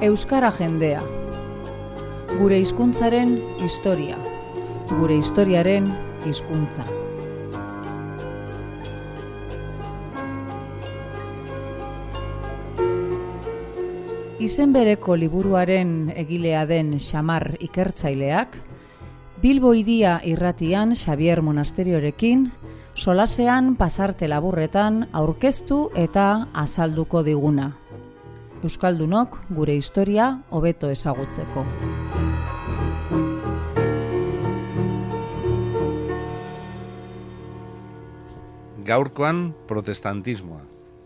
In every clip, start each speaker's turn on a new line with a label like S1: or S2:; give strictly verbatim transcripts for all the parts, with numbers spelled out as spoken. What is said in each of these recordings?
S1: Euskara jendea. Gure hizkuntzaren historia. Gure historiaren hizkuntza. Izen bereko liburuaren egilea den Xamar ikertzaileak, Bilbo hiria irratian Xabier Monasteriorekin, solasean pasarte laburretan aurkeztu eta azalduko diguna. Euskaldunok gure historia hobeto ezagutzeko.
S2: Gaurkoan protestantismoa.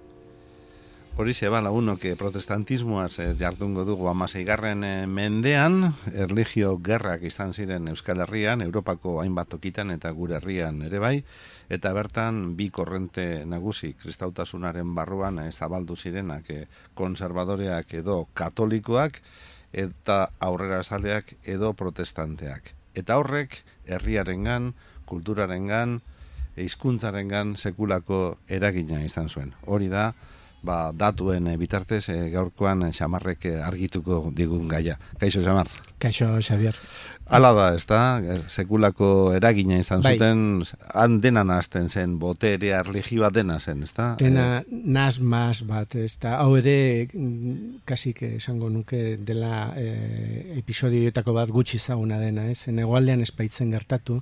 S2: Horixe ba lagunok protestantismoaz jardungo dugu hamaseigarren mendean, erlijio gerrak izan ziren Euskal Herrian, Europako hainbat tokitan eta gure herrian ere bai, eta bertan bi korrente nagusi kristautasunaren barruan zabaldu zirenak konservadoreak edo katolikoak eta aurrerazaleak edo protestanteak. Eta horrek herriarengan, kulturarengan, hizkuntzarengan sekulako eragina izan zuen. Hori da Ba, datuen bitartez e, gaurkoan Xamarrek argituko digun gaia. Kaixo, Xamar?
S3: Kaixo, Xabier.
S2: Hala da, ez da? Sekulako eragina izan
S3: bai.
S2: Zuten, han dena nazten zen, boterea, religioa dena zen, ez da?
S3: Dena naz maz bat, ez da? Hau ere, kasik esango nuke dela e, episodioetako bat gutxi zaguna dena, ez? Hegoaldean espaitzen gertatu,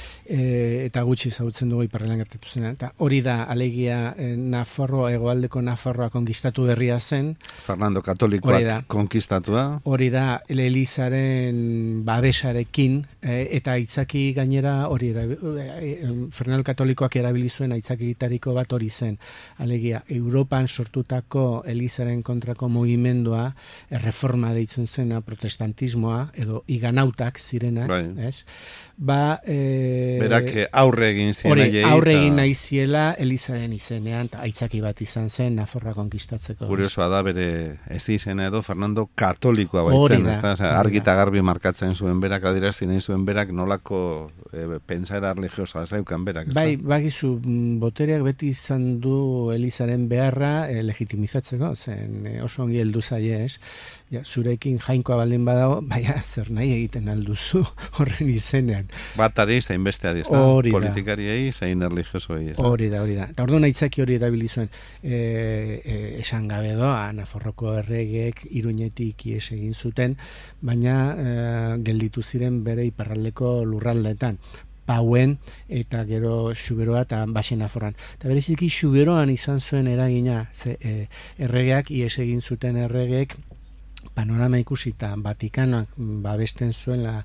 S3: e, eta gutxi zautzen dugu iparraldean gertatu zena. Eta hori da, alegia, e, Nafarroa, hegoaldeko Nafarroa konkistatu berria zen.
S2: Fernando Katolikoak konkistatua.
S3: Hori da, Elizaren babesarekin, e, eta aitzaki gainera hori da, e, Fernando Katolikoak erabili zuen aitzakitariko bat hori zen. Alegia, Europan sortutako Elizaren kontrako mugimendua, erreforma deitzen zena, protestantismoa, edo iganautak zirenak,
S2: bai.
S3: Ez? Ba, e,
S2: berak aurre egin ziren
S3: hori, aurre egin nahi ziela Elizaren izenean, eta aitzaki bat izan zen Nafarroa konkistatzeko.
S2: Kuriosoa da bere ez izena edo Fernando Katolikoa baitzen, ez da? Argita garbi markatzen zuen berak, adierazten nahi zuen berak nolako e, pentsaera religiosa ez daukan berak, ez da?
S3: Bai, bagizu, botereak beti izan du Elizaren beharra e, legitimizatzeko, zen e, oso ongi heldu zaie, ez? Ja, zurekin jainkoa baldin badago, baina zer nahi egiten alduzu horren izenean.
S2: Batari, zein besteari, ez da? Politikariei, zein erligiosoei, ez da?
S3: Hori da, hori da. Eta orduan aitzaki hori erabili zuen, e, e, esan gabe doa, Nafarroko erregeek Iruñetik ies egin zuten, baina e, gelditu ziren bere iparraldeko lurraldeetan. Pauen eta gero Xuberoa eta Baxen Nafarroan. Eta bereziki Xuberoan izan zuen eragina, ze, e, erregeak ies egin zuten erregeek panorama ikusi eta Vatikanoak babesten zuela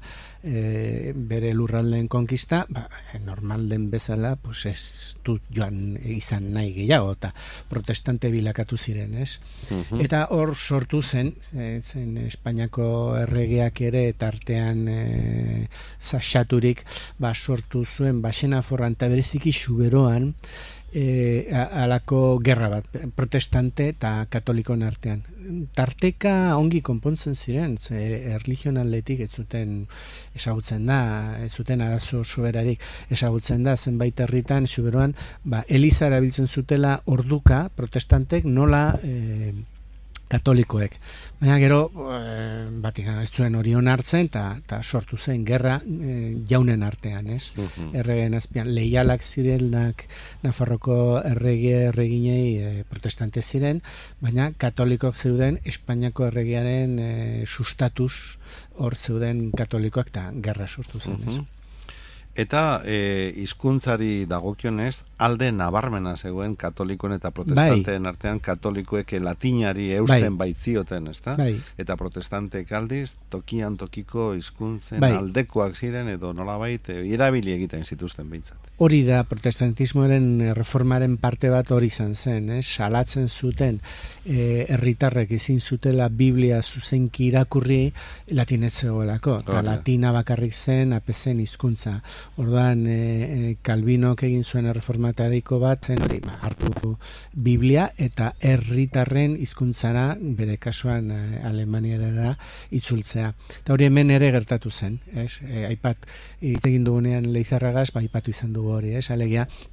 S3: e, bere lurraldeen konkista, ba, normal den bezala pues ez dut joan izan nahi gehiago, eta protestante bilakatu ziren, ez? Uh-huh. Eta hor sortu zen, zen Espainiako erregeak ere tartean e, zaxaturik, ba, sortu zuen Baxen Nafarroan eta bereziki Xuberoan, E, alako gerra bat, protestante eta katolikon artean. Tarteka ongi konpontzen ziren, ze erligionaldetik ez zuten ezagutzen da, ez zuten arazo soberarik ezagutzen da, zenbait herritan, Xuberoan, ba, Eliza erabiltzen zutela orduka, protestantek nola e, katolikoek. Baina gero, e, Vatikano ez zuen hori onartzen, eta sortu zen gerra e, jaunen artean, ez? Uh-huh. Erregeen azpian, leialak zirenak Nafarroko errege erreginei e, protestante ziren, baina katolikok zeuden Espainiako erregearen e, sustatuz hor zeuden katolikoak eta gerra sortu zen, ez?
S2: Uh-huh. Eta e, hizkuntzari dagokionez, alde nabarmena zegoen katolikoen eta protestanteen bai. Artean, katolikoek latinari eusten bai. Baitzioten, ezta?
S3: Bai.
S2: Eta protestanteek aldiz, tokian tokiko hizkuntzen
S3: bai.
S2: Aldekoak ziren, edo nolabait, e, irabili egiten zituzten behintzat.
S3: Hori da, protestantismoaren reformaren parte bat hori izan zen, eh? Salatzen zuten e, herritarrek ezin zutela Biblia zuzenki irakurri latinez zegoelako, eta latina bakarrik zen apezen hizkuntza. Orduan, e, Calvinok egin zuen erreformatariko bat zen hori, hartu Biblia eta herritarren hizkuntzara, bere kasuan e, Alemaniara itzultzea. Eta hori hemen ere gertatu zen, ez? E, aipat, hitz egin dugunean Leizarragaz, ba, aipatu izan dugu hori, ez? Alegia,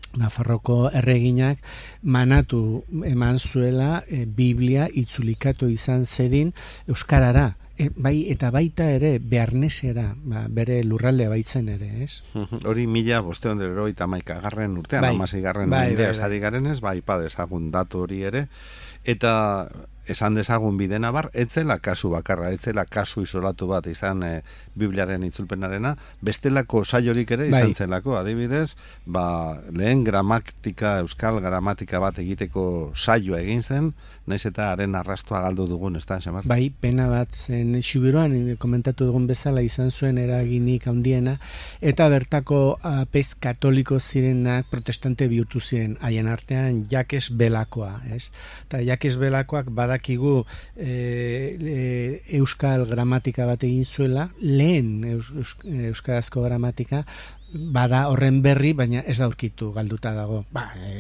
S3: Nafarroko erreginak manatu eman zuela e, Biblia itzulikatu izan zedin euskarara. E, bai, eta baita ere bearnesera, ba, bere lurraldea baitzen ere, ez?
S2: Hori mila bosteon dero eta maikagarren urtean,
S3: bai,
S2: amaseigarren
S3: bai,
S2: mendea
S3: bai,
S2: esari garenez, bai, padezagun datu hori ere, eta esan dezagun bidena bar, etzela kasu bakarra, etzela kasu isolatu bat izan e, Bibliaren itzulpenarena, bestelako saiorik ere izan bai. Zelako, adibidez, ba, lehen gramatika, euskal gramatika bat egiteko saioa egin zen, naiz eta haren arrastoa galdu dugun, ez da, Xamar?
S3: Bai, pena bat zen, Xubiroan komentatu dugun bezala izan zuen eraginik handiena, eta bertako apez katoliko zirenak protestante bihurtu ziren, haien artean Jakes Belakoa, ez? Eta Jakes Belakoak badakigu e, e, euskal gramatika bat egin zuela, lehen eus, eus, euskarazko gramatika, bada horren berri, baina ez da aurkitu galduta dago. Ba,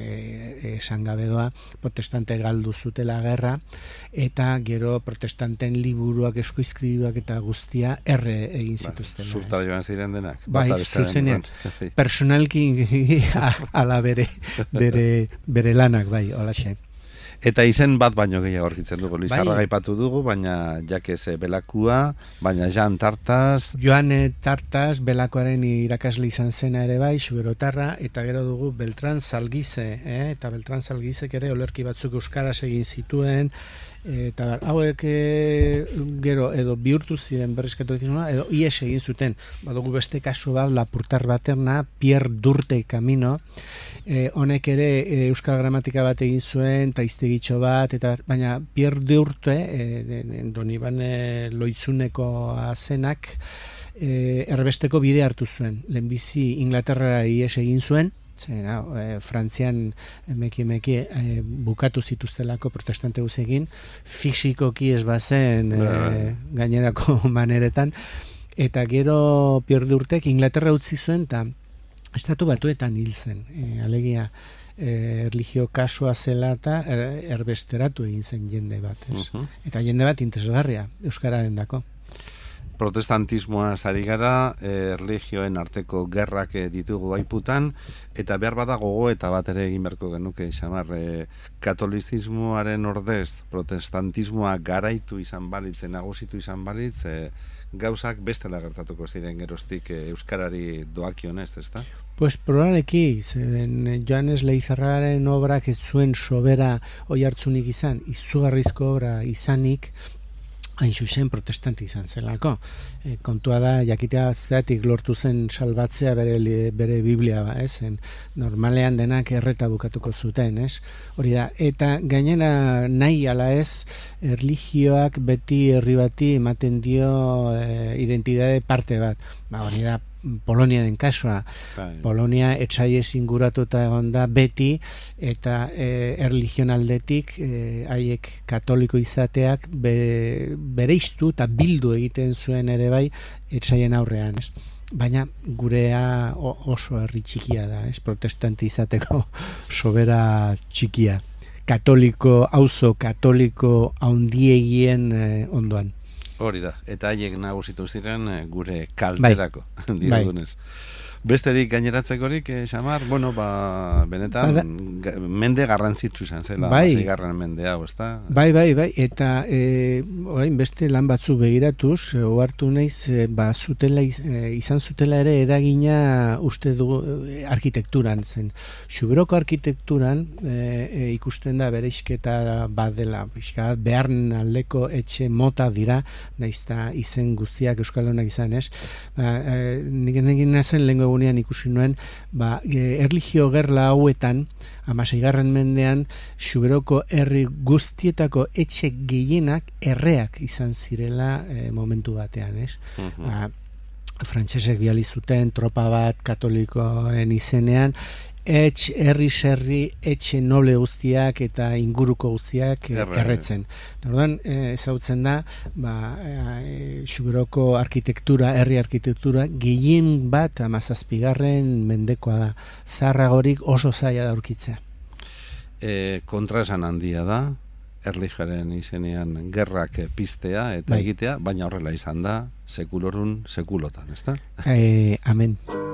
S3: e, esan gabe doa, protestante galdu zutela gerra, eta gero protestanten liburuak, eskuizkribuak eta guztia erre egin zituzten.
S2: Ba, Zurta joan ziren denak.
S3: Bai, zuzenean. Personalki ala bere, bere, bere lanak, bai, holaxe.
S2: Eta izen bat baino gehiago aurkitzen dugu, Lizarra
S3: bai.
S2: gaipatu dugu, baina Jakes Belakua, baina Jan Tartas.
S3: Joan Tartas, Belakoaren irakasle izan zena ere bai, Xuberotarra, eta gero dugu Beltran Zalgize, eh? Eta Beltran Zalgizek ere olerki batzuk euskaraz egin zituen, eta hauek e, gero edo bihurtu ziren berrizkatorizismoa, edo ies egin zuten. Badugu beste kasu bat, Lapurtar Baterna, Pierre Durte Camino, e, honek ere e, euskal gramatika bat egin zuen, eta iztegitxo bat, eta baina Pierre Durte, e, Donibane Loitzuneko azenak, e, erbesteko bide hartu zuen. Lehenbizi Inglaterra ies egin zuen, Zer, e, Frantzian emeki emeki e, bukatu zituztelako protestante guzegin, fisikoki ez bazen e, gainerako maneretan, eta gero Pierre Durtek Inglaterra utzi zuen eta estatu batuetan hil zen, e, alegia e, erlijio kasua zela eta er, erbesteratu egin zen jende bat, ez? Uh-huh. Eta jende bat interesgarria euskararen dako.
S2: Protestantismoa zari gara, eh, erlijioen arteko gerrak ditugu baiputan, eta behar bada gogo eta bat ere egin beharko genuke, Xamar, eh, katolizismoaren ordez, protestantismoa garaitu izan balitz, nagusitu izan balitz, eh, gauzak bestela gertatuko ziren geroztik eh, euskarari doakionez, ezta?
S3: Pues probableki, zen Joanes Leizarraren obrak ez zuen sobera oi hartzunik izan, izugarrizko obra izanik, hain zuzen protestante izan zelako. E, kontua da, jakitea zeratik lortu zen salbatzea bere, bere Biblia, ba, ez? En, normalean denak erreta bukatuko zuten, ez? Hori da, eta gainera nahi ala ez, erlijioak beti herri bati ematen dio e, identitate parte bat. Ba, hori da, Poloniaren kasua. Polonia etxaiez inguratuta egon da beti, eta e, erligionaldetik haiek e, katoliko izateak be, bereiztu eta bildu egiten zuen ere bai etxaien aurrean, ez? Baina gurea oso herri txikia da, ez? Protestante izateko sobera txikia. Katoliko, auzo katoliko haundiegien e, ondoan.
S2: Hori da, eta haiek nagusitu ziren gure kalterako, bai. Dirudunez. Bai. Besterik gaineratzekorik, eh, Xamar, bueno, ba, benetan, Bada, mende garrantzitsu izan zela,
S3: bai.
S2: Zeigarren mende hau, ezta?
S3: Bai, bai, bai, eta e, orain beste lan batzu begiratuz, ohartu naiz, e, ba, zutela, e, izan zutela ere eragina uste du e, arkitekturan zen. Xuberoko arkitekturan e, e, ikusten da bereizketa bat dela, beharren aldeko etxe mota dira, naizta izen guztiak euskaldunak izan, ez? Ba, e, nik egin nazen lehenko egunean ikusi nuen, ba, e, erlijio gerla hauetan, hamaseigarren mendean, Xuberoko herri guztietako etxe gehienak erreak izan zirela e, momentu batean, ez? Uh-huh. Ba, frantsesek bidali zuten tropa bat katolikoen izenean, etx, herri serri, etxe noble guztiak eta inguruko guztiak Erre. erretzen. Orduan, ezautzen da, ba, e, Xuberoko arkitektura, herri arkitektura, gehien bat amazazpigarren mendekoa da. Zarragorik oso zaila da aurkitzea.
S2: E, kontraesan handia da, erlijaren izenean gerrak piztea eta bai. egitea, baina horrela izan da, sekulorun sekulotan, ezta?
S3: E, amen.